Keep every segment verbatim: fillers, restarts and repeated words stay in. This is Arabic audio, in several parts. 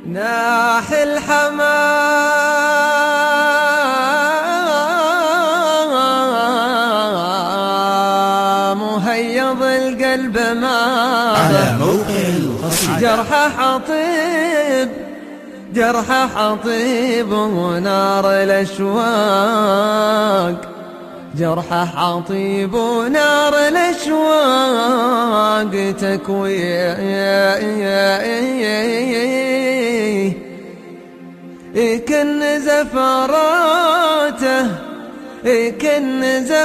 ناح الحمام وهيض القلب ما على موقع القصيدة. جرحه حطيب جرحه حطيب ونار الأشواق، جرحه حطيب ونار الأشواق تكوي كن زفراته كن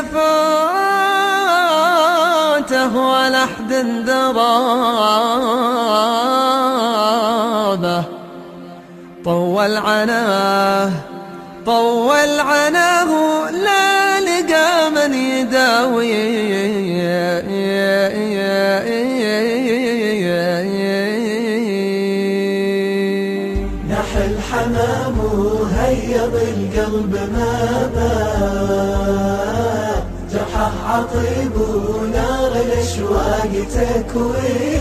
زفراته ولا أحد درابه، طول عناه طول عناه لا لقى من يداوي. نح الحمام وهيض القلب ما باه، جرحه عطيب ونار الأشواق تكوي،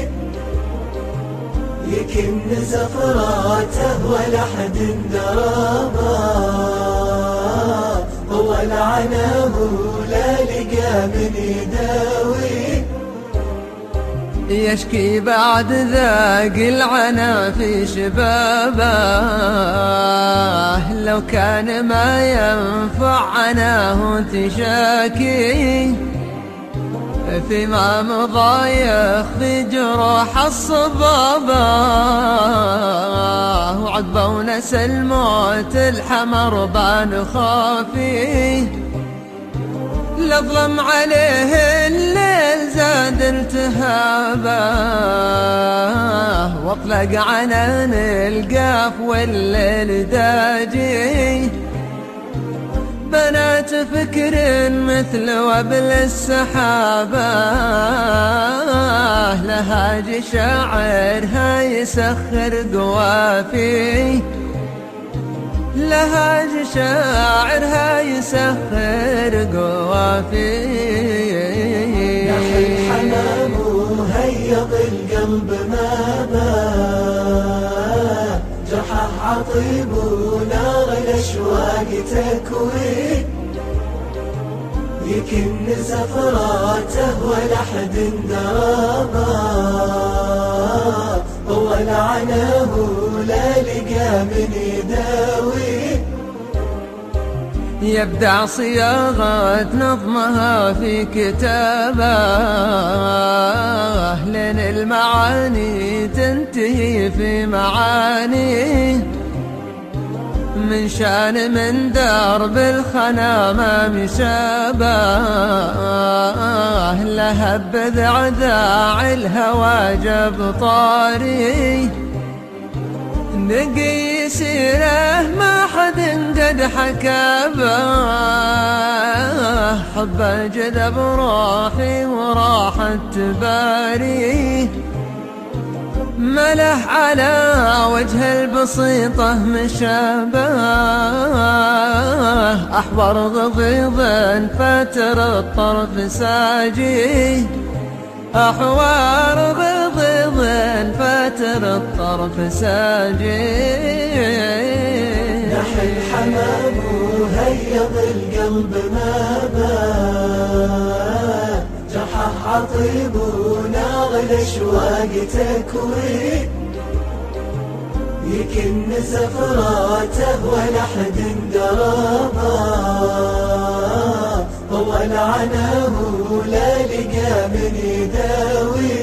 يكن زفراته ولا حد درابه، طول عناه لا لقى من يداوي. يشكي بعد ذاق العنا في شبابه، لو كان ما ينفع عناه تشاكي، فيما مضى يخفي جروح الصبابة، وعقبه ونسى الموت الحمر بان خافي، لظلم عليه الليل زاد التهابه، واطلق عنان القاف والليل داجي، بنات فكر مثل وبل السحابة، لهاج شاعرها يسخر قوافي، لهاج شاعرها يسخر قوافي. نح الحمام وهيض القلب ما باه، جرحه عطيب ونار الأشواق تكوي، يكن زفراته ولا حد درابه، طول عناه لا لقى من يداوي. يبدع صياغة نظمها في كتابه، لين المعاني تنتهي في معاني، من شان من درب الخنا ما مشابه، لهب ذعذاع الهوى جب طاري، نقي سيره ما حد قد حكابه، حب جذب روحي وراحت تباري، ملح على وجه البسيطة مشابه، أحضر غضيض فتر الطرف ساجي، أحوار غضيض فتر الطرف ساجي. نح الحمام وهيض القلب ما باه، جرحه عطيب ونار الأشواق تكوي، يكن زفراته ولا حد درابه، طول عناه لا لقى من يداوي.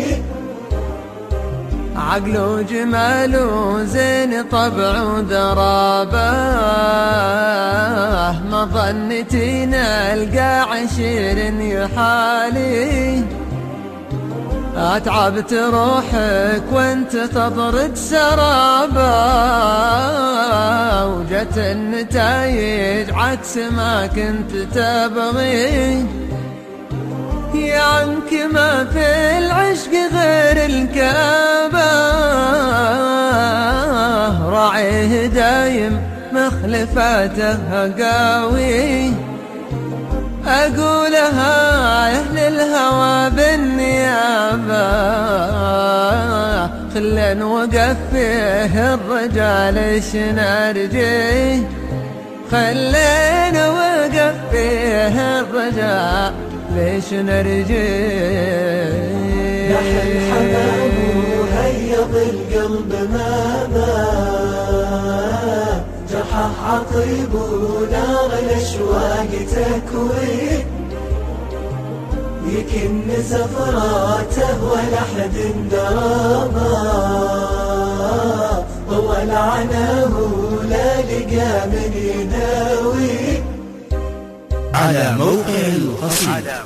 عقل وجمال وزين طبع ودرابه، ما ظنتي نلقى عشير يحالي، أتعبت روحك وانت تطرد سرابه، وجت النتايج عكس ما كنت تبغي، يا عنك ما في العشق غير الكابة، راعيه دايم مخلفاته قاوي، أقولها يا أهل الهوى بالنيابة، خلا وقف فيه الرجال ليش نرجيه خلينا وقف فيه الرجال ليش نرجيه نحن حمام وهيض القلب ما ما جرحه عطيب ونار الاشواق تكوي يكن زفراته ولا حد درابه طول عناه لا لقى من يداوي على موقع القصيدة.